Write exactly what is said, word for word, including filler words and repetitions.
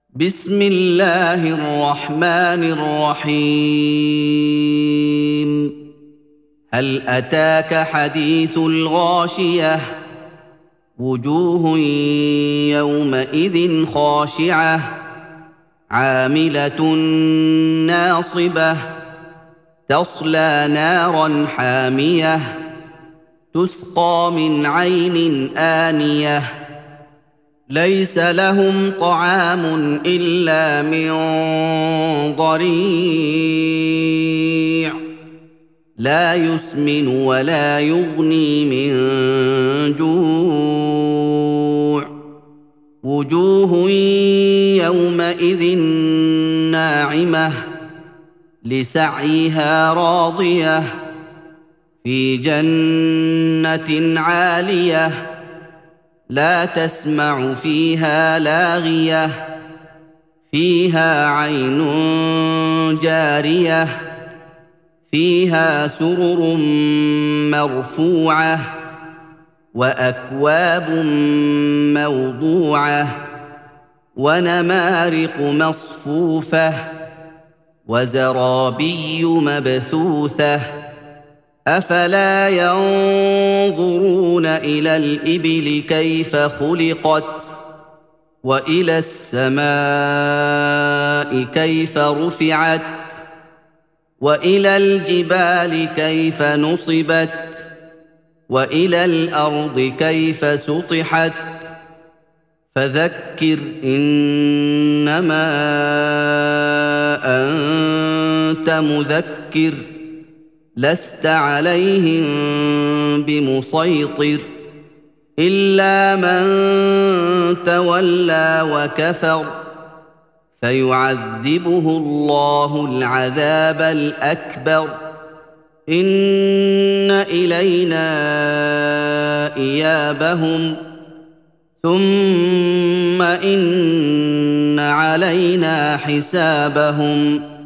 بسم الله الرحمن الرحيم هل أتاك حديث الغاشية وجوه يومئذ خاشعة عاملة ناصبة تصلى نارا حامية تسقى من عين آنية ليس لهم طعام إلا من ضريع لا يسمن ولا يغني من جوع وجوه يومئذ ناعمة لسعيها راضية في جنة عالية لا تسمع فيها لاغية فيها عين جارية فيها سرر مرفوعة وأكواب موضوعة ونمارق مصفوفة وزرابي مبثوثة أفلا ينظرون إلى الإبل كيف خلقت وإلى السماء كيف رفعت وإلى الجبال كيف نصبت وإلى الأرض كيف سطحت فذكر إنما أنت مذكر لست عليهم بمسيطر إلا من تولى وكفر فيعذبه الله العذاب الأكبر إن إلينا إيابهم ثم إن علينا حسابهم